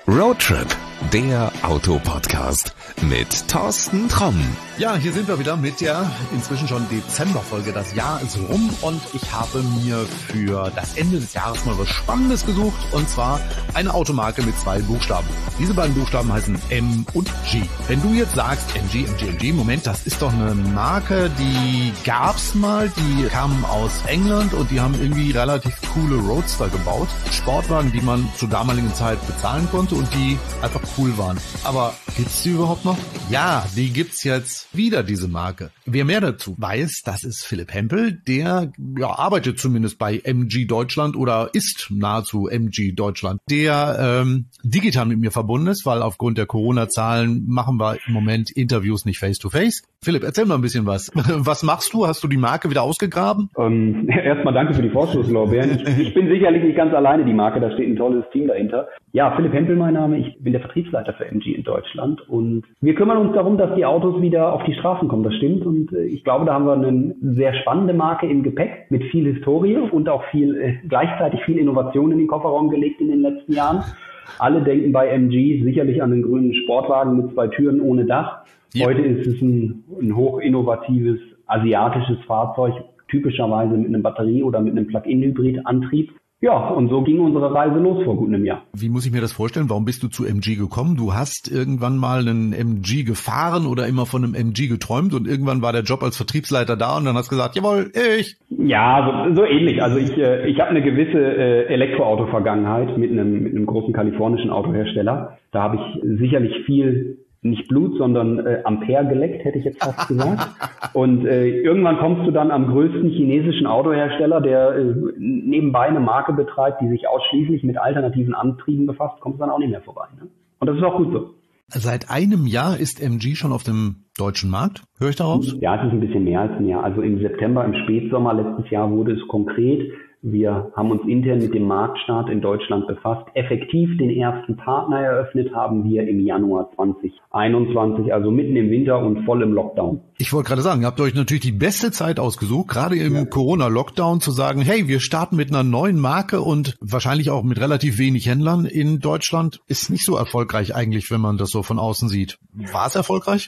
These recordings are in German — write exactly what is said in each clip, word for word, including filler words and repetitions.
Roadtrip, der Autopodcast mit Thorsten Tromm. Ja, hier sind wir wieder mit der inzwischen schon Dezemberfolge. Das Jahr ist rum und ich habe mir für das Ende des Jahres mal was Spannendes gesucht, und zwar eine Automarke mit zwei Buchstaben. Diese beiden Buchstaben heißen M und G. Wenn du jetzt sagst M G, M G, M G, Moment, das ist doch eine Marke, die gab's mal, die kamen aus England und die haben irgendwie relativ coole Roadster gebaut. Sportwagen, die man zur damaligen Zeit bezahlen konnte und die einfach cool waren. Aber gibt's die überhaupt noch? Ja, die gibt's jetzt wieder, diese Marke. Wer mehr dazu weiß, das ist Philipp Hempel, der ja, arbeitet zumindest bei M G Deutschland oder ist nahezu M G Deutschland, der ähm, digital mit mir verbunden ist, weil aufgrund der Corona-Zahlen machen wir im Moment Interviews nicht face-to-face. Philipp, erzähl mal ein bisschen was. Was machst du? Hast du die Marke wieder ausgegraben? Ähm, erstmal danke für die Vorschusslorbeeren. Ich, ich bin sicherlich nicht ganz alleine die Marke, da steht ein tolles Team dahinter. Ja, Philipp Hempel mein Name, ich bin der Vertriebsleiter für M G in Deutschland und wir kümmern uns darum, dass die Autos wieder auf die Straßen kommen, das stimmt, und äh, ich glaube, da haben wir eine sehr spannende Marke im Gepäck mit viel Historie und auch viel äh, gleichzeitig viel Innovation in den Kofferraum gelegt in den letzten Jahren. Alle denken bei M G sicherlich an den grünen Sportwagen mit zwei Türen ohne Dach. Ja. Heute ist es ein, ein hochinnovatives asiatisches Fahrzeug, typischerweise mit einem Batterie- oder mit einem Plug-in-Hybrid-Antrieb. Ja, und so ging unsere Reise los vor gut einem Jahr. Wie muss ich mir das vorstellen? Warum bist du zu M G gekommen? Du hast irgendwann mal einen M G gefahren oder immer von einem M G geträumt und irgendwann war der Job als Vertriebsleiter da und dann hast du gesagt, jawohl, ich. Ja, so, so ähnlich. Also ich, äh, ich habe eine gewisse äh, Elektroauto-Vergangenheit mit einem, mit einem großen kalifornischen Autohersteller. Da habe ich sicherlich viel, nicht Blut, sondern äh, Ampere geleckt, hätte ich jetzt fast gesagt. Und äh, irgendwann kommst du dann am größten chinesischen Autohersteller, der äh, nebenbei eine Marke betreibt, die sich ausschließlich mit alternativen Antrieben befasst, kommst du dann auch nicht mehr vorbei. Ne? Und das ist auch gut so. Seit einem Jahr ist M G schon auf dem deutschen Markt, höre ich daraus? Ja, es ist ein bisschen mehr als ein Jahr. Also im September, im Spätsommer letztes Jahr wurde es konkret. Wir haben uns intern mit dem Marktstart in Deutschland befasst. Effektiv den ersten Partner eröffnet haben wir im Januar zwanzig einundzwanzig, also mitten im Winter und voll im Lockdown. Ich wollte gerade sagen, ihr habt euch natürlich die beste Zeit ausgesucht, gerade im ja. Corona-Lockdown zu sagen, hey, wir starten mit einer neuen Marke und wahrscheinlich auch mit relativ wenig Händlern in Deutschland. Ist nicht so erfolgreich eigentlich, wenn man das so von außen sieht. War es erfolgreich?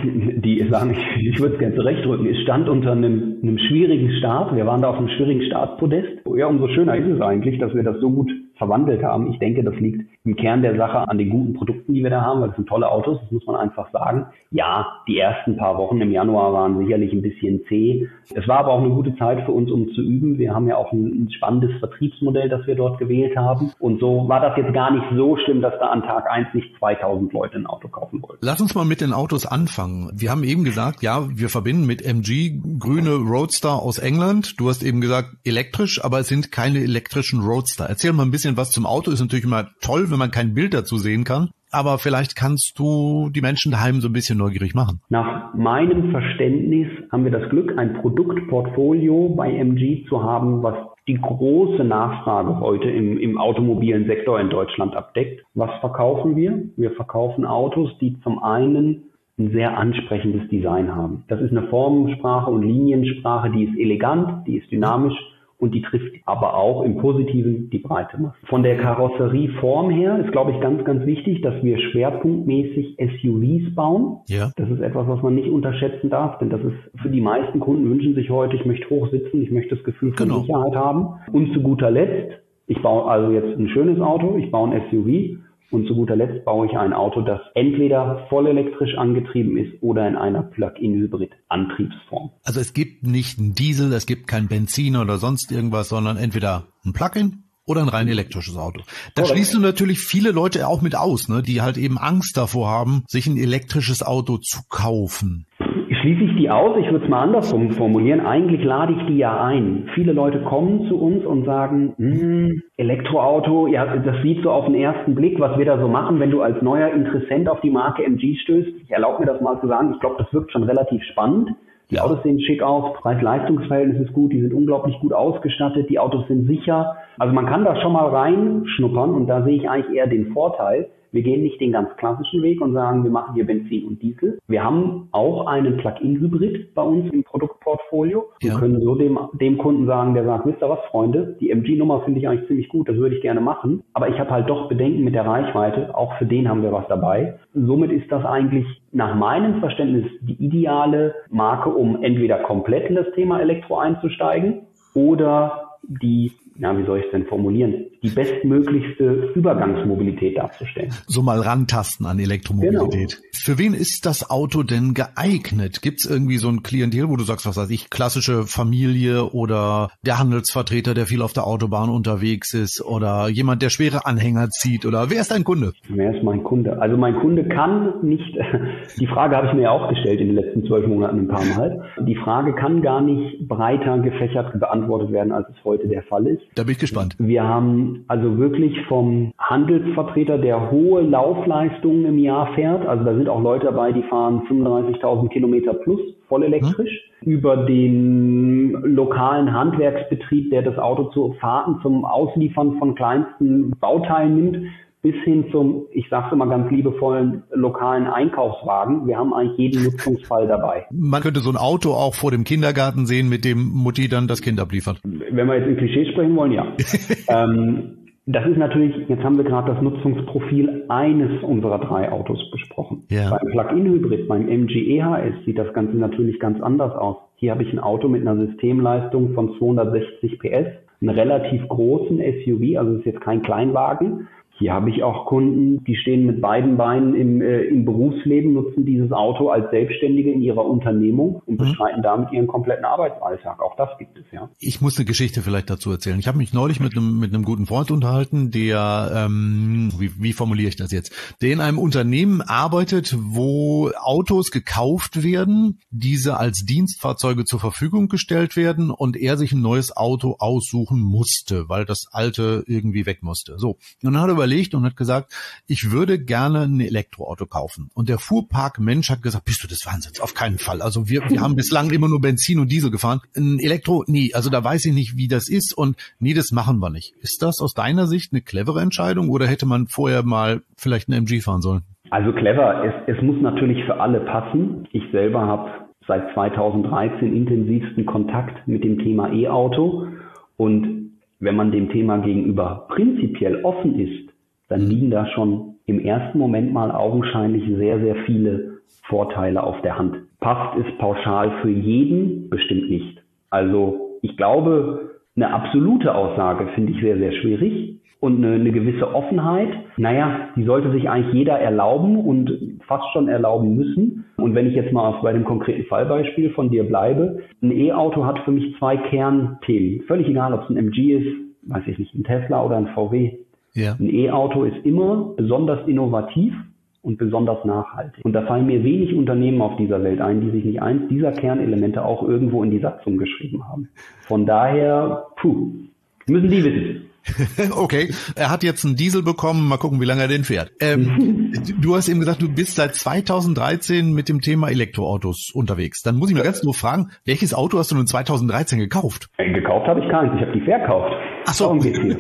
Die sagen, ich, ich würde es gerne zurechtrücken, es stand unter einem, einem schwierigen Start. Wir waren da auf einem schwierigen Startpodest. Ja, umso schöner ist es eigentlich, dass wir das so gut verwandelt haben. Ich denke, das liegt im Kern der Sache an den guten Produkten, die wir da haben, weil das sind tolle Autos, das muss man einfach sagen. Ja, die ersten paar Wochen im Januar waren sicherlich ein bisschen zäh. Es war aber auch eine gute Zeit für uns, um zu üben. Wir haben ja auch ein, ein spannendes Vertriebsmodell, das wir dort gewählt haben. Und so war das jetzt gar nicht so schlimm, dass da an Tag eins nicht zweitausend Leute ein Auto kaufen wollten. Lass uns mal mit den Autos anfangen. Wir haben eben gesagt, ja, wir verbinden mit M G grüne Roadster aus England. Du hast eben gesagt, elektrisch, aber es sind keine elektrischen Roadster. Erzähl mal ein bisschen was zum Auto. Ist natürlich immer toll, wenn man kein Bild dazu sehen kann. Aber vielleicht kannst du die Menschen daheim so ein bisschen neugierig machen. Nach meinem Verständnis haben wir das Glück, ein Produktportfolio bei M G zu haben, was die große Nachfrage heute im, im automobilen Sektor in Deutschland abdeckt. Was verkaufen wir? Wir verkaufen Autos, die zum einen ein sehr ansprechendes Design haben. Das ist eine Formensprache und Liniensprache, die ist elegant, die ist dynamisch und die trifft aber auch im Positiven die breite Masse. Von der Karosserieform her ist, glaube ich, ganz, ganz wichtig, dass wir schwerpunktmäßig S U Vs bauen. Ja. Das ist etwas, was man nicht unterschätzen darf, denn das ist für die meisten Kunden wünschen sich heute, ich möchte hoch sitzen, ich möchte das Gefühl von genau. Sicherheit haben. Und zu guter Letzt, ich baue also jetzt ein schönes Auto, ich baue ein S U V. Und zu guter Letzt baue ich ein Auto, das entweder voll elektrisch angetrieben ist oder in einer Plug-in-Hybrid-Antriebsform. Also es gibt nicht einen Diesel, es gibt kein Benzin oder sonst irgendwas, sondern entweder ein Plug-in oder ein rein elektrisches Auto. Da Correct. Schließt du natürlich viele Leute auch mit aus, ne, die halt eben Angst davor haben, sich ein elektrisches Auto zu kaufen. Schließe ich die aus? Ich würde es mal andersrum formulieren. Eigentlich lade ich die ja ein. Viele Leute kommen zu uns und sagen, hm, Elektroauto, ja, das sieht so auf den ersten Blick, was wir da so machen, wenn du als neuer Interessent auf die Marke M G stößt. Ich erlaube mir das mal zu sagen, ich glaube, das wirkt schon relativ spannend. Die Autos sehen schick aus, Preis-Leistungs-Verhältnis ist gut, die sind unglaublich gut ausgestattet, die Autos sind sicher. Also man kann da schon mal reinschnuppern und da sehe ich eigentlich eher den Vorteil. Wir gehen nicht den ganz klassischen Weg und sagen, wir machen hier Benzin und Diesel. Wir haben auch einen Plug-in-Hybrid bei uns im Produktportfolio und ja. können so dem, dem Kunden sagen, der sagt, wisst ihr was, Freunde, die M G-Nummer finde ich eigentlich ziemlich gut, das würde ich gerne machen, aber ich habe halt doch Bedenken mit der Reichweite, auch für den haben wir was dabei. Somit ist das eigentlich nach meinem Verständnis die ideale Marke, um entweder komplett in das Thema Elektro einzusteigen oder die, ja, wie soll ich es denn formulieren, die bestmöglichste Übergangsmobilität darzustellen. So mal rantasten an Elektromobilität. Genau. Für wen ist das Auto denn geeignet? Gibt es irgendwie so ein Klientel, wo du sagst, was weiß ich, klassische Familie oder der Handelsvertreter, der viel auf der Autobahn unterwegs ist oder jemand, der schwere Anhänger zieht oder wer ist dein Kunde? Wer ist mein Kunde? Also mein Kunde kann nicht, die Frage habe ich mir ja auch gestellt in den letzten zwölf Monaten ein paar Mal, die Frage kann gar nicht breiter gefächert beantwortet werden, als es heute der Fall ist. Da bin ich gespannt. Wir haben also wirklich vom Handelsvertreter, der hohe Laufleistungen im Jahr fährt, also da sind auch Leute dabei, die fahren fünfunddreißigtausend Kilometer plus, voll elektrisch, hm? über den lokalen Handwerksbetrieb, der das Auto zu Fahrten zum Ausliefern von kleinsten Bauteilen nimmt, bis hin zum, ich sage es immer ganz liebevollen, lokalen Einkaufswagen. Wir haben eigentlich jeden Nutzungsfall dabei. Man könnte so ein Auto auch vor dem Kindergarten sehen, mit dem Mutti dann das Kind abliefert. Wenn wir jetzt in Klischees sprechen wollen, ja. ähm, das ist natürlich, jetzt haben wir gerade das Nutzungsprofil eines unserer drei Autos besprochen. Ja. Beim Plug-in-Hybrid, beim M G E H S sieht das Ganze natürlich ganz anders aus. Hier habe ich ein Auto mit einer Systemleistung von zweihundertsechzig P S, einen relativ großen S U V, also es ist jetzt kein Kleinwagen. Hier habe ich auch Kunden, die stehen mit beiden Beinen im, äh, im Berufsleben, nutzen dieses Auto als Selbstständige in ihrer Unternehmung und bestreiten mhm. damit ihren kompletten Arbeitsalltag. Auch das gibt es, ja. Ich muss eine Geschichte vielleicht dazu erzählen. Ich habe mich neulich mit einem mit einem guten Freund unterhalten, der, ähm, wie, wie formuliere ich das jetzt, der in einem Unternehmen arbeitet, wo Autos gekauft werden, diese als Dienstfahrzeuge zur Verfügung gestellt werden und er sich ein neues Auto aussuchen musste, weil das alte irgendwie weg musste. So, und dann hat er überlegt und hat gesagt, ich würde gerne ein Elektroauto kaufen. Und der Fuhrpark-Mensch hat gesagt, bist du des Wahnsinns? Auf keinen Fall. Also wir, wir haben bislang immer nur Benzin und Diesel gefahren. Ein Elektro, nie. Also da weiß ich nicht, wie das ist und nee, das machen wir nicht. Ist das aus deiner Sicht eine clevere Entscheidung oder hätte man vorher mal vielleicht einen M G fahren sollen? Also clever. Es, es muss natürlich für alle passen. Ich selber habe seit zweitausenddreizehn intensivsten Kontakt mit dem Thema E-Auto und wenn man dem Thema gegenüber prinzipiell offen ist, dann liegen da schon im ersten Moment mal augenscheinlich sehr, sehr viele Vorteile auf der Hand. Passt es pauschal für jeden? Bestimmt nicht. Also ich glaube, eine absolute Aussage finde ich sehr, sehr schwierig. Und eine, eine gewisse Offenheit, naja, die sollte sich eigentlich jeder erlauben und fast schon erlauben müssen. Und wenn ich jetzt mal bei dem konkreten Fallbeispiel von dir bleibe, ein E-Auto hat für mich zwei Kernthemen. Völlig egal, ob es ein M G ist, weiß ich nicht, ein Tesla oder ein V W. Ja. Ein E-Auto ist immer besonders innovativ und besonders nachhaltig. Und da fallen mir wenig Unternehmen auf dieser Welt ein, die sich nicht eins dieser Kernelemente auch irgendwo in die Satzung geschrieben haben. Von daher, puh, müssen die wissen. Okay, er hat jetzt einen Diesel bekommen, mal gucken, wie lange er den fährt. Ähm, du hast eben gesagt, du bist seit zweitausenddreizehn mit dem Thema Elektroautos unterwegs. Dann muss ich mal ganz nur fragen, welches Auto hast du nun zweitausenddreizehn gekauft? Äh, gekauft habe ich keins, ich habe die verkauft. Ach so. Darum geht's hier.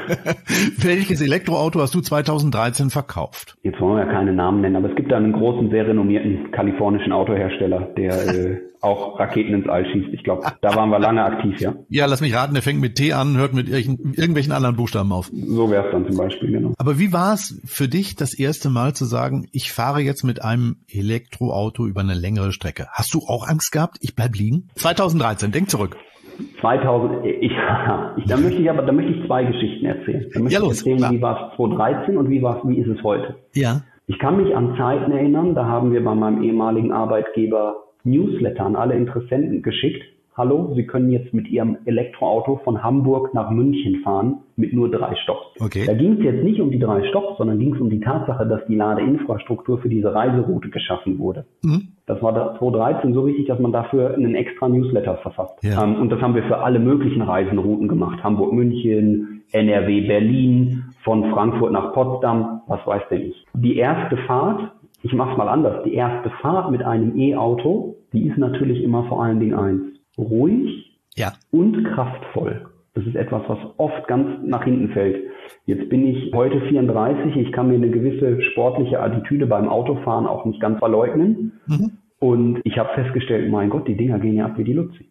Welches Elektroauto hast du zweitausenddreizehn verkauft? Jetzt wollen wir ja keine Namen nennen, aber es gibt da einen großen, sehr renommierten kalifornischen Autohersteller, der äh, auch Raketen ins All schießt. Ich glaube, da waren wir lange aktiv, ja. Ja, lass mich raten, der fängt mit T an, hört mit irgendwelchen anderen Buchstaben auf. So wäre es dann zum Beispiel, genau. Aber wie war es für dich, das erste Mal zu sagen, ich fahre jetzt mit einem Elektroauto über eine längere Strecke? Hast du auch Angst gehabt? Ich bleib liegen? zweitausenddreizehn, denk zurück. zweitausend, ich, ich, da möchte ich aber, da möchte ich zwei Geschichten erzählen. Da möchte ja, los, ich erzählen, klar. Wie war es zweitausenddreizehn und wie war es, wie ist es heute? Ja. Ich kann mich an Zeiten erinnern, da haben wir bei meinem ehemaligen Arbeitgeber Newsletter an alle Interessenten geschickt. Hallo, Sie können jetzt mit Ihrem Elektroauto von Hamburg nach München fahren mit nur drei Stopps. Okay. Da ging es jetzt nicht um die drei Stopps, sondern ging es um die Tatsache, dass die Ladeinfrastruktur für diese Reiseroute geschaffen wurde. Mhm. Das war zweitausenddreizehn so wichtig, dass man dafür einen extra Newsletter verfasst. Ja. Ähm, und das haben wir für alle möglichen Reisenrouten gemacht. Hamburg, München, N R W, Berlin, von Frankfurt nach Potsdam, was weiß denn ich. Die erste Fahrt, ich mach's mal anders, die erste Fahrt mit einem E-Auto, die ist natürlich immer vor allen Dingen eins. Ruhig ja. und kraftvoll. Das ist etwas, was oft ganz nach hinten fällt. Jetzt bin ich heute vierunddreißig, ich kann mir eine gewisse sportliche Attitüde beim Autofahren auch nicht ganz verleugnen. Mhm. Und ich habe festgestellt, mein Gott, die Dinger gehen ja ab wie die Luzi.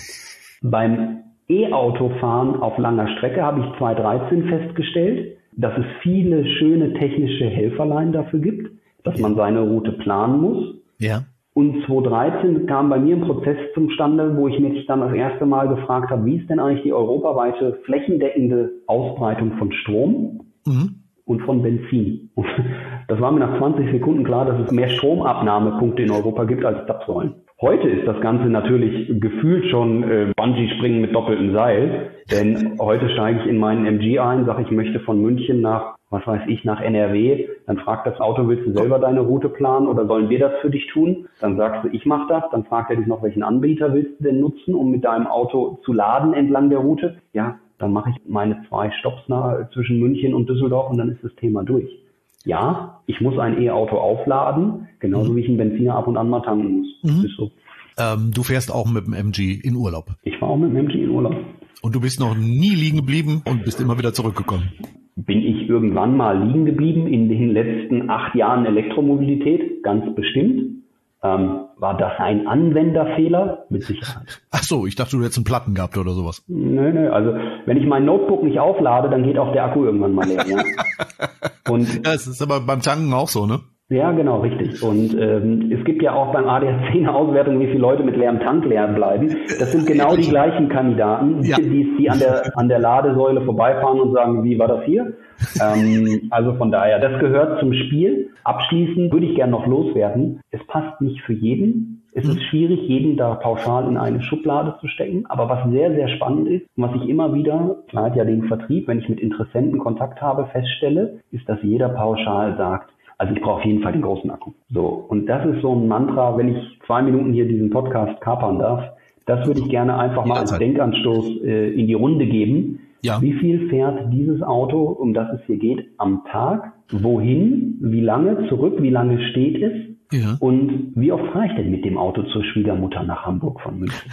Beim E-Autofahren auf langer Strecke habe ich zwanzig dreizehn festgestellt, dass es viele schöne technische Helferlein dafür gibt, dass man seine Route planen muss. Ja. Und zwanzig dreizehn kam bei mir ein Prozess zustande, wo ich mich dann das erste Mal gefragt habe, wie ist denn eigentlich die europaweite flächendeckende Ausbreitung von Strom mhm. und von Benzin? Und das war mir nach zwanzig Sekunden klar, dass es mehr Stromabnahmepunkte in Europa gibt als Zapfsäulen. Heute ist das Ganze natürlich gefühlt schon äh, Bungee-Springen mit doppeltem Seil, denn heute steige ich in meinen M G ein, sage ich möchte von München nach, was weiß ich, nach N R W, dann fragt das Auto, willst du selber deine Route planen oder sollen wir das für dich tun? Dann sagst du, ich mache das, dann fragt er dich noch, welchen Anbieter willst du denn nutzen, um mit deinem Auto zu laden entlang der Route? Ja, dann mache ich meine zwei Stopps nach, zwischen München und Düsseldorf und dann ist das Thema durch. Ja, ich muss ein E-Auto aufladen, genauso mhm. wie ich einen Benziner ab und an mal tanken muss. Mhm. Das ist so. Ähm, du fährst auch mit dem M G in Urlaub? Ich war auch mit dem M G in Urlaub. Und du bist noch nie liegen geblieben und bist immer wieder zurückgekommen? Bin ich irgendwann mal liegen geblieben in den letzten acht Jahren Elektromobilität? Ganz bestimmt. Ähm, war das ein Anwenderfehler? Mit Sicherheit. Ach so, ich dachte, du hättest einen Platten gehabt oder sowas. Nö, nö, also wenn ich mein Notebook nicht auflade, dann geht auch der Akku irgendwann mal leer. Ja? Und das ist aber beim Tanken auch so, ne? Ja, genau, richtig. Und ähm, es gibt ja auch beim A D A C eine Auswertung, wie viele Leute mit leerem Tank leer bleiben. Das sind genau die gleichen Kandidaten, ja. die, die an der an der Ladesäule vorbeifahren und sagen, wie war das hier? ähm, also von daher, das gehört zum Spiel. Abschließend würde ich gerne noch loswerden. Es passt nicht für jeden. Es ist schwierig, jeden da pauschal in eine Schublade zu stecken. Aber was sehr, sehr spannend ist, und was ich immer wieder, man hat ja den Vertrieb, wenn ich mit Interessenten Kontakt habe, feststelle, ist, dass jeder pauschal sagt, also ich brauche auf jeden Fall den großen Akku. So, und das ist so ein Mantra, wenn ich zwei Minuten hier diesen Podcast kapern darf, das würde ich gerne einfach mal als Denkanstoß äh, in die Runde geben. Ja. Wie viel fährt dieses Auto, um das es hier geht, am Tag? Wohin? Wie lange zurück? Wie lange steht es? Ja. Und wie oft fahre ich denn mit dem Auto zur Schwiegermutter nach Hamburg von München?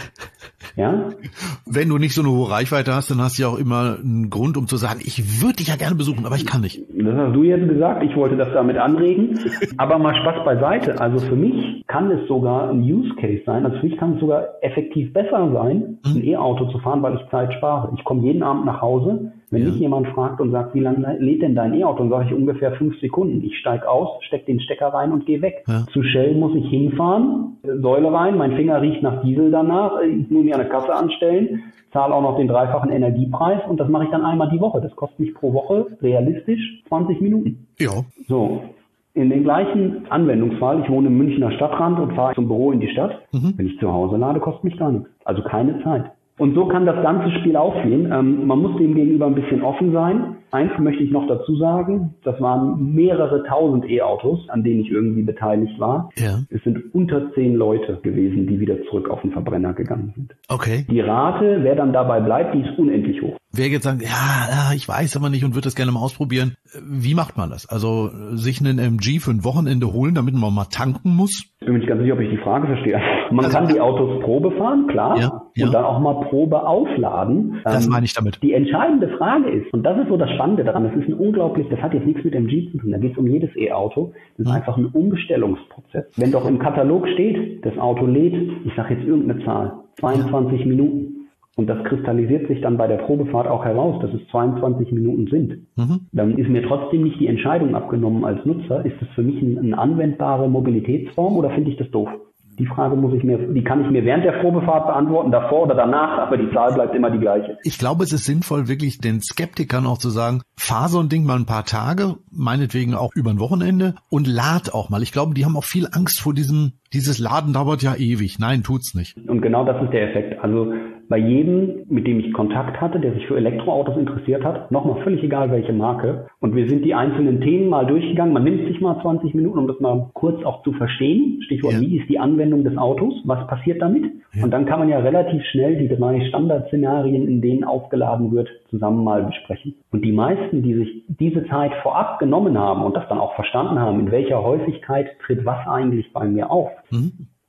Ja? Wenn du nicht so eine hohe Reichweite hast, dann hast du ja auch immer einen Grund, um zu sagen, ich würde dich ja gerne besuchen, aber ich kann nicht. Das hast du jetzt gesagt, ich wollte das damit anregen. Aber mal Spaß beiseite. Also für mich kann es sogar ein Use Case sein. Also für mich kann es sogar effektiv besser sein, mhm. ein E-Auto zu fahren, weil ich Zeit spare. Ich komme jeden Abend nach Hause. Wenn ja. mich jemand fragt und sagt, wie lange lädt denn dein E-Auto, dann sage ich ungefähr fünf Sekunden. Ich steige aus, stecke den Stecker rein und gehe weg. Ja. Zu Shell muss ich hinfahren, Säule rein, mein Finger riecht nach Diesel danach, ich muss mir eine Kasse anstellen, zahle auch noch den dreifachen Energiepreis und das mache ich dann einmal die Woche. Das kostet mich pro Woche realistisch zwanzig Minuten. Ja. So. In den gleichen Anwendungsfall, ich wohne im Münchner Stadtrand und fahre zum Büro in die Stadt. Mhm. Wenn ich zu Hause lade, kostet mich gar nichts. Also keine Zeit. Und so kann das ganze Spiel aufgehen. Ähm, man muss dem gegenüber ein bisschen offen sein. Eins möchte ich noch dazu sagen, das waren mehrere tausend E-Autos, an denen ich irgendwie beteiligt war. Ja. Es sind unter zehn Leute gewesen, die wieder zurück auf den Verbrenner gegangen sind. Okay. Die Rate, wer dann dabei bleibt, die ist unendlich hoch. Wer jetzt sagt, ja, ich weiß aber nicht und würde das gerne mal ausprobieren. Wie macht man das? Also sich einen M G für ein Wochenende holen, damit man mal tanken muss? Ich bin mir nicht ganz sicher, ob ich die Frage verstehe. Man also, kann die Autos Probe fahren, klar, ja, ja. und dann auch mal Probe aufladen. Das meine ich damit. Die entscheidende Frage ist, und das ist so das Spannende daran, das ist ein unglaublich, das hat jetzt nichts mit M G zu tun, da geht es um jedes E-Auto, das ist hm. einfach ein Umbestellungsprozess. Wenn doch im Katalog steht, das Auto lädt, ich sage jetzt irgendeine Zahl, zweiundzwanzig ja. Minuten. Und das kristallisiert sich dann bei der Probefahrt auch heraus, dass es zweiundzwanzig Minuten sind. Mhm. Dann ist mir trotzdem nicht die Entscheidung abgenommen als Nutzer. Ist das für mich eine ein anwendbare Mobilitätsform oder finde ich das doof? Die Frage muss ich mir, die kann ich mir während der Probefahrt beantworten, davor oder danach, aber die Zahl bleibt immer die gleiche. Ich glaube, es ist sinnvoll, wirklich den Skeptikern auch zu sagen, fahr so ein Ding mal ein paar Tage, meinetwegen auch über ein Wochenende und lad auch mal. Ich glaube, die haben auch viel Angst vor diesem, dieses Laden dauert ja ewig. Nein, tut's nicht. Und genau das ist der Effekt. Also bei jedem, mit dem ich Kontakt hatte, der sich für Elektroautos interessiert hat, nochmal völlig egal welche Marke. Und wir sind die einzelnen Themen mal durchgegangen. Man nimmt sich mal zwanzig Minuten, um das mal kurz auch zu verstehen. Stichwort, ja. Wie ist die Anwendung des Autos? Was passiert damit? Ja. Und dann kann man ja relativ schnell die drei Standardszenarien, in denen aufgeladen wird, zusammen mal besprechen. Und die meisten, die sich diese Zeit vorab genommen haben und das dann auch verstanden haben, in welcher Häufigkeit tritt was eigentlich bei mir auf, mhm.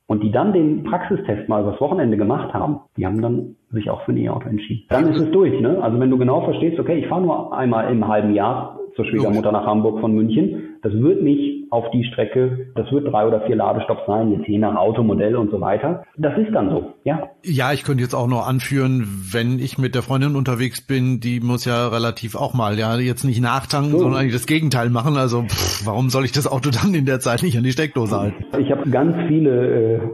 und die dann den Praxistest mal das Wochenende gemacht haben, die haben dann sich auch für ein E-Auto entschieden. Dann ist es durch, ne? Also wenn du genau verstehst, okay, ich fahre nur einmal im halben Jahr zur Schwiegermutter nach Hamburg von München, das wird nicht auf die Strecke, das wird drei oder vier Ladestopps sein, jetzt je nach Automodell und so weiter. Das ist dann so, ja. Ja, ich könnte jetzt auch noch anführen, wenn ich mit der Freundin unterwegs bin, die muss ja relativ auch mal, ja, jetzt nicht nachtanken, so, sondern eigentlich das Gegenteil machen. Also pff, warum soll ich das Auto dann in der Zeit nicht an die Steckdose halten? Ich habe ganz viele äh,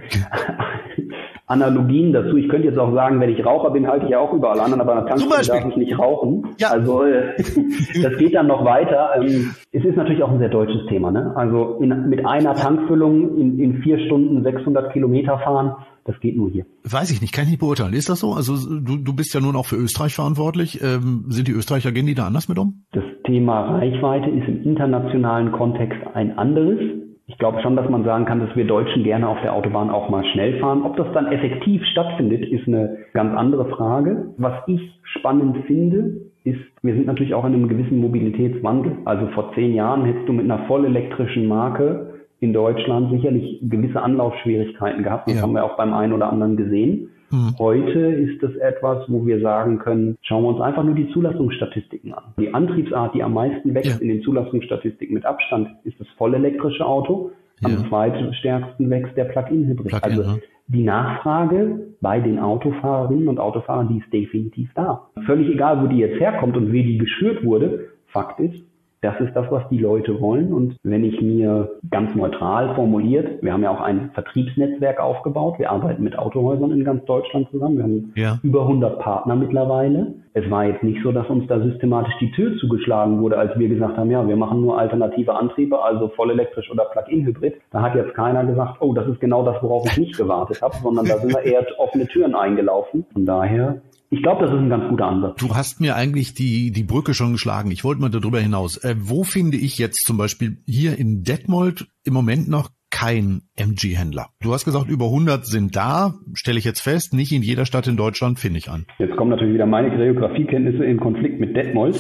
Analogien dazu. Ich könnte jetzt auch sagen, wenn ich Raucher bin, halte ich ja auch überall an, aber an der Tankstelle darf ich nicht rauchen. Ja. Also äh, das geht dann noch weiter. Ähm, es ist natürlich auch ein sehr deutsches Thema, ne? Also in, mit einer Tankfüllung in, in vier Stunden sechshundert Kilometer fahren, das geht nur hier. Weiß ich nicht, kann ich nicht beurteilen. Ist das so? Also du, du bist ja nun auch für Österreich verantwortlich. Ähm, sind die Österreicher, gehen die da anders mit um? Das Thema Reichweite ist im internationalen Kontext ein anderes. Ich glaube schon, dass man sagen kann, dass wir Deutschen gerne auf der Autobahn auch mal schnell fahren. Ob das dann effektiv stattfindet, ist eine ganz andere Frage. Was ich spannend finde, ist, wir sind natürlich auch in einem gewissen Mobilitätswandel. Also vor zehn Jahren hättest du mit einer vollelektrischen Marke in Deutschland sicherlich gewisse Anlaufschwierigkeiten gehabt. Das ja. haben wir auch beim einen oder anderen gesehen. Hm. Heute ist es etwas, wo wir sagen können, schauen wir uns einfach nur die Zulassungsstatistiken an. Die Antriebsart, die am meisten wächst ja. in den Zulassungsstatistiken mit Abstand, ist das vollelektrische Auto. Am ja. zweitstärksten wächst der Plug-in-Hybrid. Plug-in, also ja. die Nachfrage bei den Autofahrerinnen und Autofahrern, die ist definitiv da. Völlig egal, wo die jetzt herkommt und wie die geschürt wurde. Fakt ist, das ist das, was die Leute wollen. Und wenn ich mir ganz neutral formuliert, wir haben ja auch ein Vertriebsnetzwerk aufgebaut. Wir arbeiten mit Autohäusern in ganz Deutschland zusammen. Wir haben ja. über hundert Partner mittlerweile. Es war jetzt nicht so, dass uns da systematisch die Tür zugeschlagen wurde, als wir gesagt haben, ja, wir machen nur alternative Antriebe, also vollelektrisch oder Plug-in-Hybrid. Da hat jetzt keiner gesagt, oh, das ist genau das, worauf ich nicht gewartet habe, sondern da sind wir eher offene Türen eingelaufen. Von daher, ich glaube, das ist ein ganz guter Ansatz. Du hast mir eigentlich die die Brücke schon geschlagen. Ich wollte mal darüber hinaus. Äh, wo finde ich jetzt zum Beispiel hier in Detmold im Moment noch kein M G-Händler? Du hast gesagt, über hundert sind da, stelle ich jetzt fest, nicht in jeder Stadt in Deutschland finde ich an. Jetzt kommen natürlich wieder meine Geografiekenntnisse in Konflikt mit Detmold.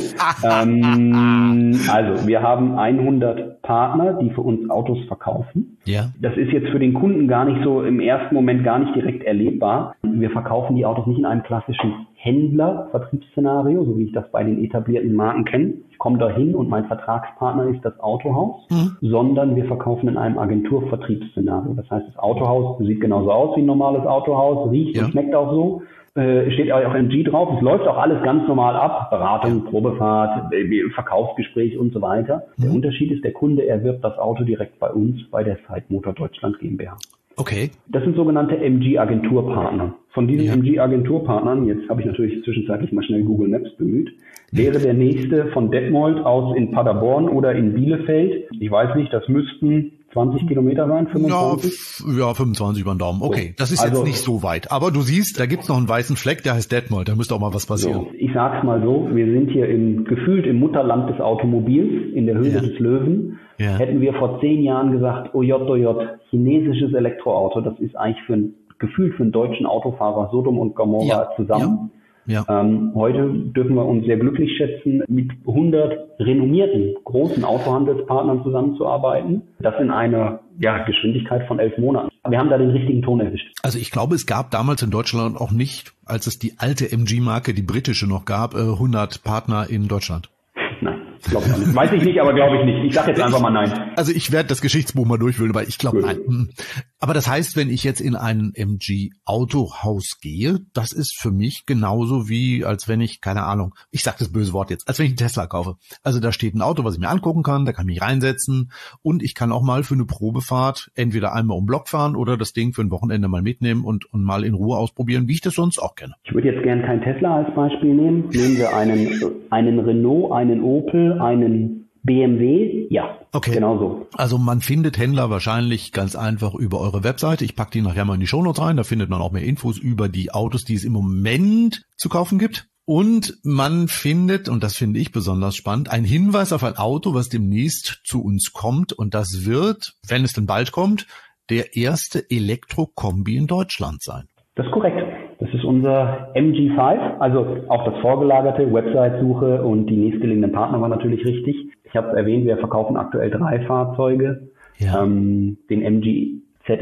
ähm, also, wir haben hundert Partner, die für uns Autos verkaufen. Ja. Das ist jetzt für den Kunden gar nicht so, im ersten Moment gar nicht direkt erlebbar. Wir verkaufen die Autos nicht in einem klassischen Händler-Vertriebsszenario, so wie ich das bei den etablierten Marken kenne. Ich komme da hin und mein Vertragspartner ist das Autohaus, mhm. sondern wir verkaufen in einem Agenturvertriebsszenario. Das heißt, das Autohaus sieht genauso aus wie ein normales Autohaus, riecht ja. und schmeckt auch so. Äh, steht auch M G drauf. Es läuft auch alles ganz normal ab. Beratung, ja. Probefahrt, Verkaufsgespräch und so weiter. Mhm. Der Unterschied ist, der Kunde erwirbt das Auto direkt bei uns, bei der Zeitmotor Deutschland GmbH. Okay. Das sind sogenannte M G-Agenturpartner. Von diesen ja. M G-Agenturpartnern, jetzt habe ich natürlich zwischenzeitlich mal schnell Google Maps bemüht, wäre der nächste von Detmold aus in Paderborn oder in Bielefeld. Ich weiß nicht, das müssten zwanzig Kilometer sein, fünfundzwanzig? Ja, ja fünfundzwanzig über den Daumen. Okay, das ist also, jetzt nicht so weit. Aber du siehst, da gibt's noch einen weißen Fleck, der heißt Detmold. Da müsste auch mal was passieren. So, ich sag's mal so, wir sind hier im, gefühlt im Mutterland des Automobils, in der Höhle ja. des Löwen. Ja. Hätten wir vor zehn Jahren gesagt, ojot, ojot, chinesisches Elektroauto, das ist eigentlich für ein, gefühlt für einen deutschen Autofahrer Sodom und Gomorra ja. zusammen. Ja. Ja. Ähm, heute dürfen wir uns sehr glücklich schätzen, mit hundert renommierten großen Autohandelspartnern zusammenzuarbeiten. Das in einer ja, Geschwindigkeit von elf Monaten. Wir haben da den richtigen Ton erwischt. Also ich glaube, es gab damals in Deutschland auch nicht, als es die alte M G-Marke, die britische noch gab, hundert Partner in Deutschland. Nein. Glaube ich auch nicht. Weiß ich nicht, aber glaube ich nicht. Ich sage jetzt einfach mal nein. Also ich werde das Geschichtsbuch mal durchwühlen, aber ich glaube nein. Aber das heißt, wenn ich jetzt in ein M G-Autohaus gehe, das ist für mich genauso wie, als wenn ich, keine Ahnung, ich sage das böse Wort jetzt, als wenn ich einen Tesla kaufe. Also da steht ein Auto, was ich mir angucken kann, da kann ich mich reinsetzen und ich kann auch mal für eine Probefahrt entweder einmal um Block fahren oder das Ding für ein Wochenende mal mitnehmen und, und mal in Ruhe ausprobieren, wie ich das sonst auch kenne. Ich würde jetzt gerne keinen Tesla als Beispiel nehmen. Nehmen wir einen, einen Renault, einen Opel, einen B M W, ja, okay. Genau so. Also man findet Händler wahrscheinlich ganz einfach über eure Webseite. Ich packe die nachher mal in die Shownotes rein. Da findet man auch mehr Infos über die Autos, die es im Moment zu kaufen gibt. Und man findet, und das finde ich besonders spannend, einen Hinweis auf ein Auto, was demnächst zu uns kommt. Und das wird, wenn es denn bald kommt, der erste Elektrokombi in Deutschland sein. Das ist korrekt. Das ist unser M G fünf, also auch das vorgelagerte, Website-Suche und die nächstgelegenen Partner war natürlich richtig. Ich habe erwähnt, wir verkaufen aktuell drei Fahrzeuge. Ja. Ähm, den M G Z S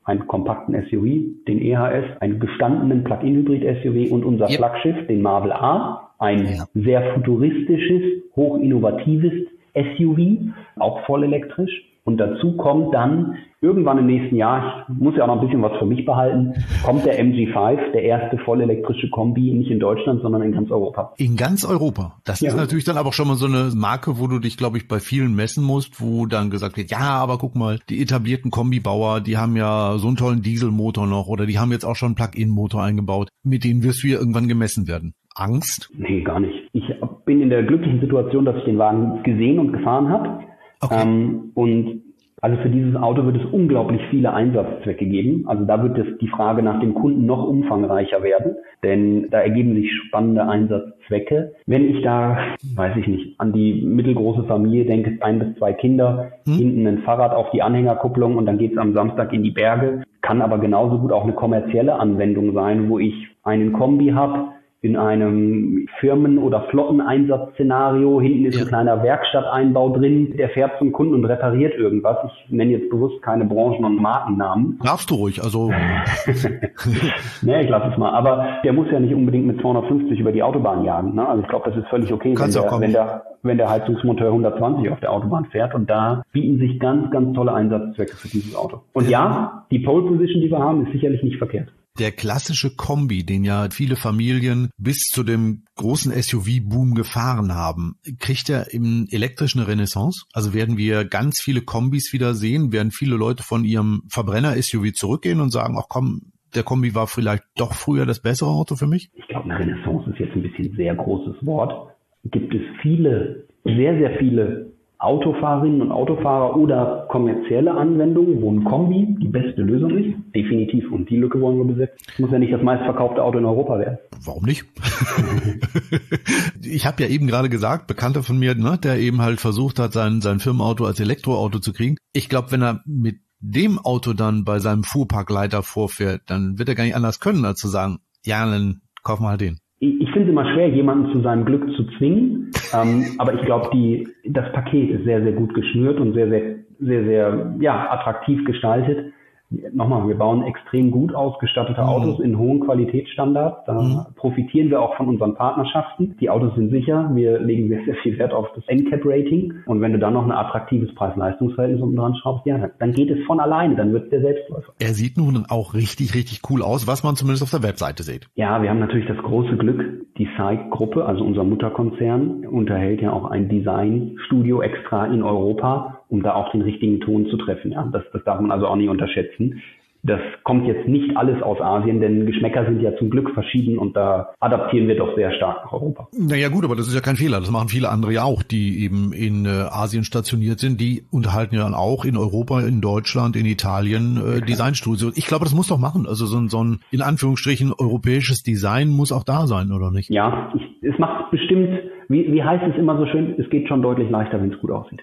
einen kompakten S U V, den E H S, einen gestandenen Plug-in-Hybrid-S U V und unser yep. Flaggschiff, den Marvel A, ein ja. sehr futuristisches, hochinnovatives S U V, auch voll elektrisch. Und dazu kommt dann irgendwann im nächsten Jahr, ich muss ja auch noch ein bisschen was für mich behalten, kommt der M G fünf, der erste vollelektrische Kombi, nicht in Deutschland, sondern in ganz Europa. In ganz Europa? Das ja. ist natürlich dann aber schon mal so eine Marke, wo du dich, glaube ich, bei vielen messen musst, wo dann gesagt wird, ja, aber guck mal, die etablierten Kombibauer, die haben ja so einen tollen Dieselmotor noch oder die haben jetzt auch schon einen Plug-in-Motor eingebaut. Mit denen wirst du ja irgendwann gemessen werden. Angst? Nee, gar nicht. Ich bin in der glücklichen Situation, dass ich den Wagen gesehen und gefahren habe. Okay. Ähm, und also für dieses Auto wird es unglaublich viele Einsatzzwecke geben. Also da wird es die Frage nach dem Kunden noch umfangreicher werden, denn da ergeben sich spannende Einsatzzwecke. Wenn ich da, weiß ich nicht, an die mittelgroße Familie denke, ein bis zwei Kinder, hm. hinten ein Fahrrad auf die Anhängerkupplung und dann geht's am Samstag in die Berge, kann aber genauso gut auch eine kommerzielle Anwendung sein, wo ich einen Kombi habe, in einem Firmen- oder Flotteneinsatzszenario. Hinten ist ja. ein kleiner Werkstatteinbau drin, der fährt zum Kunden und repariert irgendwas. Ich nenne jetzt bewusst keine Branchen- und Markennamen. Darfst du ruhig, also. Nee, ich lasse es mal. Aber der muss ja nicht unbedingt mit zweihundertfünfzig über die Autobahn jagen. Ne? Also ich glaube, das ist völlig okay, wenn der, wenn, der, wenn der Heizungsmonteur hundertzwanzig auf der Autobahn fährt. Und da bieten sich ganz, ganz tolle Einsatzzwecke für dieses Auto. Und ja, die Pole Position, die wir haben, ist sicherlich nicht verkehrt. Der klassische Kombi, den ja viele Familien bis zu dem großen S U V-Boom gefahren haben, kriegt er im elektrischen eine Renaissance? Also werden wir ganz viele Kombis wieder sehen? Werden viele Leute von ihrem Verbrenner-S U V zurückgehen und sagen, ach komm, der Kombi war vielleicht doch früher das bessere Auto für mich? Ich glaube, eine Renaissance ist jetzt ein bisschen ein sehr großes Wort. Gibt es viele, sehr, sehr viele Autofahrerinnen und Autofahrer oder kommerzielle Anwendungen, wo ein Kombi die beste Lösung ist? Definitiv. Und die Lücke wollen wir besetzen. Es muss ja nicht das meistverkaufte Auto in Europa werden. Warum nicht? Ich habe ja eben gerade gesagt, Bekannter von mir, ne, der eben halt versucht hat, sein, sein Firmenauto als Elektroauto zu kriegen. Ich glaube, wenn er mit dem Auto dann bei seinem Fuhrparkleiter vorfährt, dann wird er gar nicht anders können, als zu sagen, ja, dann kauf mal halt den. Ich finde es immer schwer, jemanden zu seinem Glück zu zwingen, ähm, aber ich glaube, die das Paket ist sehr, sehr gut geschnürt und sehr, sehr, sehr, sehr ja, attraktiv gestaltet. Nochmal, wir bauen extrem gut ausgestattete mhm. Autos in hohen Qualitätsstandards. Da mhm. profitieren wir auch von unseren Partnerschaften. Die Autos sind sicher. Wir legen sehr, sehr viel Wert auf das N C A P-Rating. Und wenn du dann noch ein attraktives Preis-Leistungs-Verhältnis unten dran schraubst, ja, dann geht es von alleine. Dann wird es der Selbstläufer. Er sieht nun auch richtig, richtig cool aus, was man zumindest auf der Webseite sieht. Ja, wir haben natürlich das große Glück, die SAIC-Gruppe, also unser Mutterkonzern, unterhält ja auch ein Designstudio extra in Europa, um da auch den richtigen Ton zu treffen. Ja, das, das darf man also auch nicht unterschätzen. Das kommt jetzt nicht alles aus Asien, denn Geschmäcker sind ja zum Glück verschieden und da adaptieren wir doch sehr stark nach Europa. Naja gut, aber das ist ja kein Fehler. Das machen viele andere ja auch, die eben in äh, Asien stationiert sind. Die unterhalten ja dann auch in Europa, in Deutschland, in Italien äh, Designstudios. Ich glaube, das muss doch machen. Also so ein, so ein in Anführungsstrichen europäisches Design muss auch da sein, oder nicht? Ja, ich, es macht bestimmt, wie, wie heißt es immer so schön, es geht schon deutlich leichter, wenn es gut aussieht.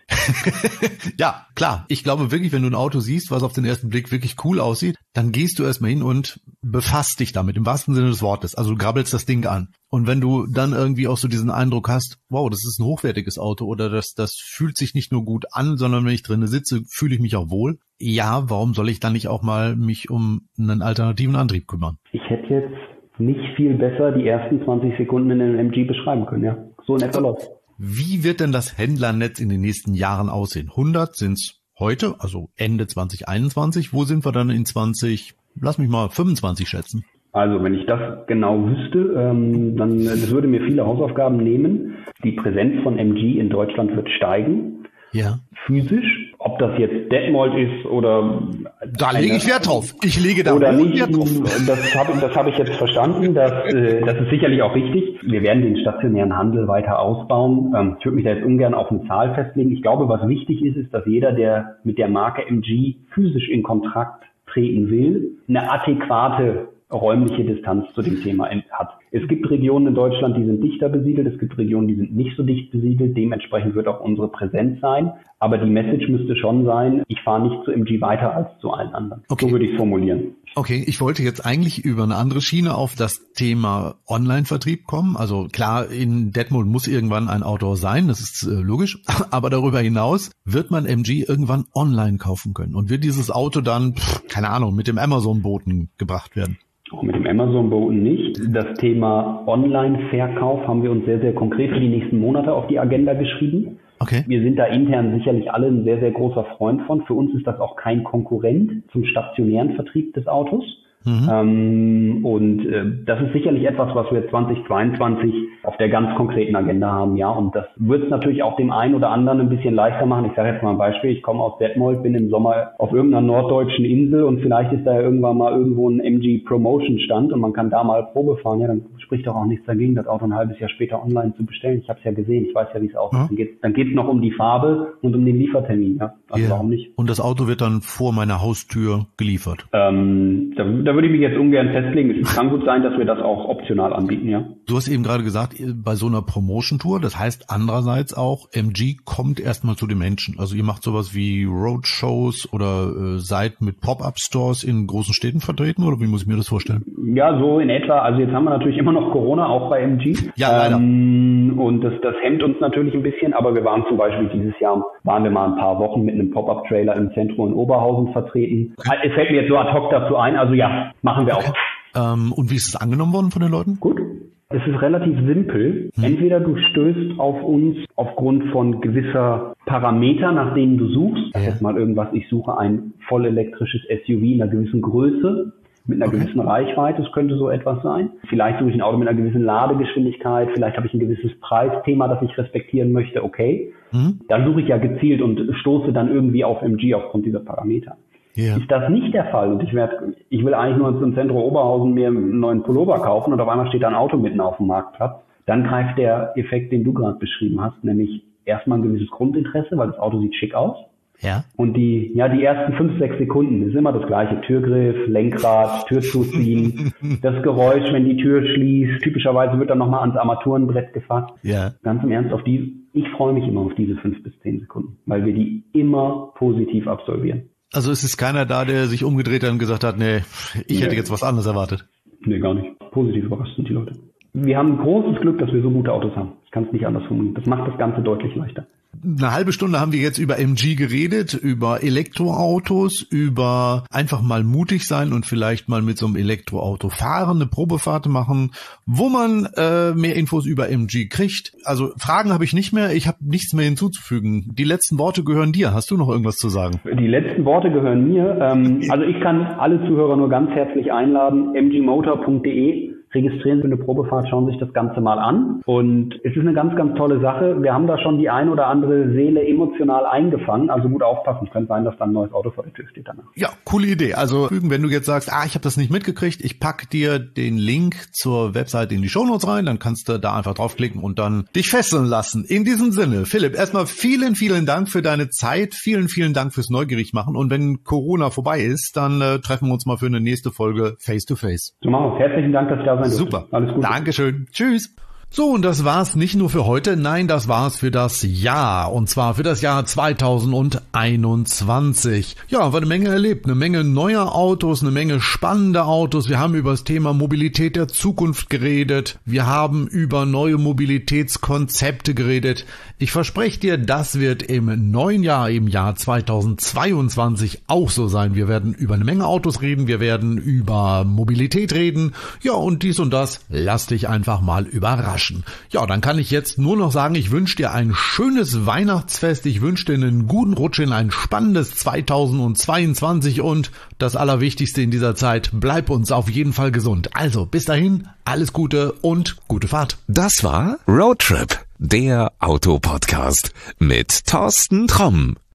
Ja, klar. Ich glaube wirklich, wenn du ein Auto siehst, was auf den ersten Blick wirklich cool aussieht, dann gehst du erstmal hin und befasst dich damit, im wahrsten Sinne des Wortes. Also du grabbelst das Ding an. Und wenn du dann irgendwie auch so diesen Eindruck hast, wow, das ist ein hochwertiges Auto oder das, das fühlt sich nicht nur gut an, sondern wenn ich drin sitze, fühle ich mich auch wohl. Ja, warum soll ich dann nicht auch mal mich um einen alternativen Antrieb kümmern? Ich hätte jetzt nicht viel besser die ersten zwanzig Sekunden in einem M G beschreiben können, ja. So in etwa läuft. Wie wird denn das Händlernetz in den nächsten Jahren aussehen? hundert sind's heute, also Ende zwanzig einundzwanzig. Wo sind wir dann in zwanzig, lass mich mal fünfundzwanzig schätzen? Also wenn ich das genau wüsste, ähm, dann das würde mir viele Hausaufgaben nehmen. Die Präsenz von M G in Deutschland wird steigen. Ja. Physisch. Ob das jetzt Detmold ist oder... Da lege ich Wert drauf. Ich lege da oder nicht, Wert drauf. Das habe das hab ich jetzt verstanden. Das, äh, das ist sicherlich auch richtig. Wir werden den stationären Handel weiter ausbauen. Ähm, ich würde mich da jetzt ungern auf eine Zahl festlegen. Ich glaube, was wichtig ist, ist, dass jeder, der mit der Marke M G physisch in Kontakt treten will, eine adäquate räumliche Distanz zu dem Thema hat. Es gibt Regionen in Deutschland, die sind dichter besiedelt, es gibt Regionen, die sind nicht so dicht besiedelt, dementsprechend wird auch unsere Präsenz sein. Aber die Message müsste schon sein, ich fahre nicht zu M G weiter als zu allen anderen. Okay. So würde ich es formulieren. Okay, ich wollte jetzt eigentlich über eine andere Schiene auf das Thema Online-Vertrieb kommen. Also klar, in Detmold muss irgendwann ein Auto sein, das ist äh, logisch. Aber darüber hinaus wird man M G irgendwann online kaufen können und wird dieses Auto dann, pff, keine Ahnung, mit dem Amazon-Boten gebracht werden. Auch mit dem Amazon-Boten nicht. Das Thema Online-Verkauf haben wir uns sehr, sehr konkret für die nächsten Monate auf die Agenda geschrieben. Okay. Wir sind da intern sicherlich alle ein sehr, sehr großer Freund von. Für uns ist das auch kein Konkurrent zum stationären Vertrieb des Autos. Mhm. Ähm, und äh, das ist sicherlich etwas, was wir zweitausendzweiundzwanzig auf der ganz konkreten Agenda haben, ja. Und das wird es natürlich auch dem einen oder anderen ein bisschen leichter machen. Ich sage jetzt mal ein Beispiel. Ich komme aus Detmold, bin im Sommer auf irgendeiner norddeutschen Insel und vielleicht ist da ja irgendwann mal irgendwo ein M G Promotion Stand und man kann da mal Probe fahren. Ja, dann spricht doch auch nichts dagegen, das Auto ein halbes Jahr später online zu bestellen. Ich habe es ja gesehen, ich weiß ja, wie es aussieht. Mhm. Dann geht dann geht's noch um die Farbe und um den Liefertermin, ja. Also yeah. Warum nicht? Und das Auto wird dann vor meiner Haustür geliefert? Ähm, da, da würde ich mich jetzt ungern festlegen. Es kann gut sein, dass wir das auch optional anbieten, ja. Du hast eben gerade gesagt, bei so einer Promotion-Tour, das heißt andererseits auch, M G kommt erstmal zu den Menschen. Also ihr macht sowas wie Roadshows oder äh, seid mit Pop-Up-Stores in großen Städten vertreten, oder wie muss ich mir das vorstellen? Ja, so in etwa. Also jetzt haben wir natürlich immer noch Corona, auch bei M G. Ja, leider. Ähm, und das, das hemmt uns natürlich ein bisschen, aber wir waren zum Beispiel dieses Jahr, waren wir mal ein paar Wochen mit einem Pop-Up-Trailer im Zentrum in Oberhausen vertreten. Okay. Es fällt mir jetzt so ad hoc dazu ein, also ja, machen wir okay. auch. Ähm, und wie ist es angenommen worden von den Leuten? Gut. Es ist relativ simpel. Hm. Entweder du stößt auf uns aufgrund von gewisser Parameter, nach denen du suchst. Ja. Jetzt mal irgendwas, ich suche ein voll elektrisches S U V in einer gewissen Größe, mit einer okay. gewissen Reichweite. Es könnte so etwas sein. Vielleicht suche ich ein Auto mit einer gewissen Ladegeschwindigkeit. Vielleicht habe ich ein gewisses Preisthema, das ich respektieren möchte. Okay. Hm. Dann suche ich ja gezielt und stoße dann irgendwie auf M G aufgrund dieser Parameter. Yeah. Ist das nicht der Fall und ich werde, ich will eigentlich nur zum Zentrum Oberhausen mir einen neuen Pullover kaufen und auf einmal steht da ein Auto mitten auf dem Marktplatz, dann greift der Effekt, den du gerade beschrieben hast, nämlich erstmal ein gewisses Grundinteresse, weil das Auto sieht schick aus. Ja. Und die, ja, die ersten fünf, sechs Sekunden ist immer das gleiche. Türgriff, Lenkrad, Tür zuziehen, das Geräusch, wenn die Tür schließt. Typischerweise wird dann nochmal ans Armaturenbrett gefasst. Ja. Ganz im Ernst, auf die, ich freue mich immer auf diese fünf bis zehn Sekunden, weil wir die immer positiv absolvieren. Also es ist keiner da, der sich umgedreht hat und gesagt hat, nee, ich nee. hätte jetzt was anderes erwartet. Nee, gar nicht. Positiv überrascht sind die Leute. Wir haben großes Glück, dass wir so gute Autos haben. Ich kann es nicht anders formulieren. Das macht das Ganze deutlich leichter. Eine halbe Stunde haben wir jetzt über M G geredet, über Elektroautos, über einfach mal mutig sein und vielleicht mal mit so einem Elektroauto fahren, eine Probefahrt machen, wo man äh, mehr Infos über M G kriegt. Also Fragen habe ich nicht mehr, ich habe nichts mehr hinzuzufügen. Die letzten Worte gehören dir. Hast du noch irgendwas zu sagen? Die letzten Worte gehören mir. Ähm, also ich kann alle Zuhörer nur ganz herzlich einladen, m g motor punkt d e. Registrieren für eine Probefahrt, schauen sich das Ganze mal an. Und es ist eine ganz, ganz tolle Sache. Wir haben da schon die ein oder andere Seele emotional eingefangen. Also gut aufpassen. Es könnte sein, dass da ein neues Auto vor der Tür steht danach. Ja, coole Idee. Also wenn du jetzt sagst, ah, ich habe das nicht mitgekriegt, ich pack dir den Link zur Webseite in die Shownotes rein, dann kannst du da einfach draufklicken und dann dich fesseln lassen. In diesem Sinne, Philipp, erstmal vielen, vielen Dank für deine Zeit. Vielen, vielen Dank fürs Neugierig machen. Und wenn Corona vorbei ist, dann äh, treffen wir uns mal für eine nächste Folge Face to Face. So machen wir es. Herzlichen Dank, dass ich da sein durfte. Super. Alles Gute. Dankeschön. Tschüss. So, und das war's nicht nur für heute, nein, das war's für das Jahr, und zwar für das Jahr zweitausendeinundzwanzig. Ja, war eine Menge erlebt, eine Menge neuer Autos, eine Menge spannende Autos. Wir haben über das Thema Mobilität der Zukunft geredet, wir haben über neue Mobilitätskonzepte geredet. Ich verspreche dir, das wird im neuen Jahr, im Jahr zweitausendzweiundzwanzig auch so sein. Wir werden über eine Menge Autos reden, wir werden über Mobilität reden, ja, und dies und das, lass dich einfach mal überraschen. Ja, dann kann ich jetzt nur noch sagen, ich wünsche dir ein schönes Weihnachtsfest, ich wünsche dir einen guten Rutsch in ein spannendes zweitausendzweiundzwanzig und das Allerwichtigste in dieser Zeit, bleib uns auf jeden Fall gesund. Also, bis dahin, alles Gute und gute Fahrt. Das war Roadtrip, der Autopodcast mit Thorsten Tromm.